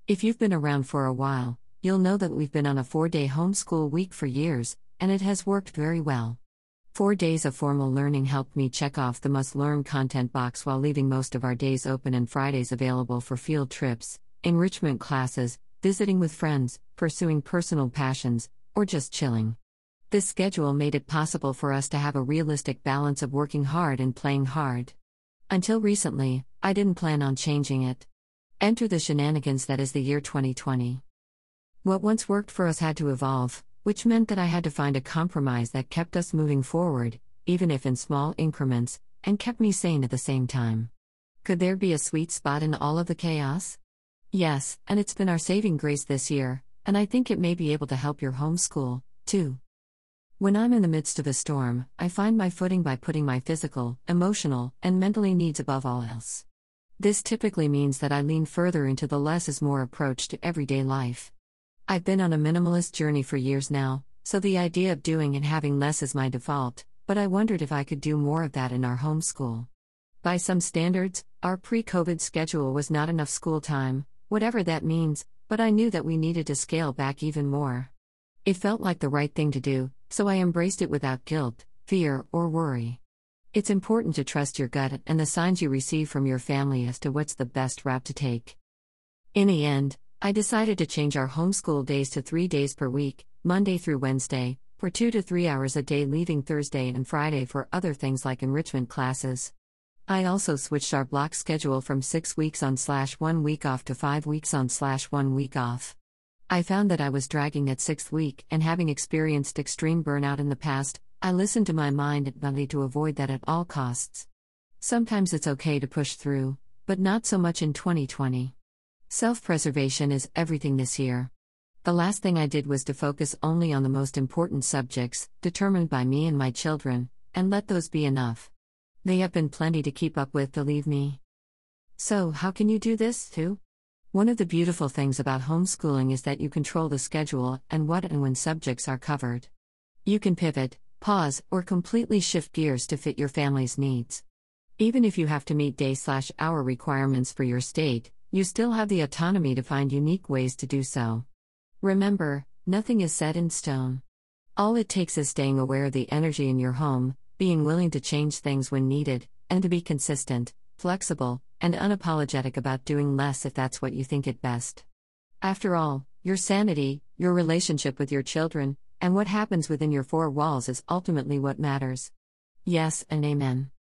If you've been around for a while, you'll know that we've been on a 4-day homeschool week for years, and it has worked very well. 4 days of formal learning helped me check off the must-learn content box while leaving most of our days open and Fridays available for field trips, enrichment classes, visiting with friends, pursuing personal passions, or just chilling. This schedule made it possible for us to have a realistic balance of working hard and playing hard. Until recently, I didn't plan on changing it. Enter the shenanigans that is the year 2020. What once worked for us had to evolve, which meant that I had to find a compromise that kept us moving forward, even if in small increments, and kept me sane at the same time. Could there be a sweet spot in all of the chaos? Yes, and it's been our saving grace this year, and I think it may be able to help your homeschool, too. When I'm in the midst of a storm, I find my footing by putting my physical, emotional, and mentally needs above all else. This typically means that I lean further into the less is more approach to everyday life. I've been on a minimalist journey for years now, so the idea of doing and having less is my default, but I wondered if I could do more of that in our homeschool. By some standards, our pre-COVID schedule was not enough school time, whatever that means, but I knew that we needed to scale back even more. It felt like the right thing to do, so I embraced it without guilt, fear, or worry. It's important to trust your gut and the signs you receive from your family as to what's the best route to take. In the end, I decided to change our homeschool days to 3 days per week, Monday through Wednesday, for 2 to 3 hours a day, leaving Thursday and Friday for other things like enrichment classes. I also switched our block schedule from 6 weeks on/1 week off to 5 weeks on/1 week off. I found that I was dragging at 6th week, and having experienced extreme burnout in the past, I listened to my mind and body to avoid that at all costs. Sometimes it's okay to push through, but not so much in 2020. Self-preservation is everything this year. The last thing I did was to focus only on the most important subjects, determined by me and my children, and let those be enough. They have been plenty to keep up with to leave me. So, how can you do this, too? One of the beautiful things about homeschooling is that you control the schedule and what and when subjects are covered. You can pivot, pause, or completely shift gears to fit your family's needs. Even if you have to meet day/hour requirements for your state, you still have the autonomy to find unique ways to do so. Remember, nothing is set in stone. All it takes is staying aware of the energy in your home, being willing to change things when needed, and to be consistent, flexible, and unapologetic about doing less if that's what you think it best. After all, your sanity, your relationship with your children, and what happens within your 4 walls is ultimately what matters. Yes and amen.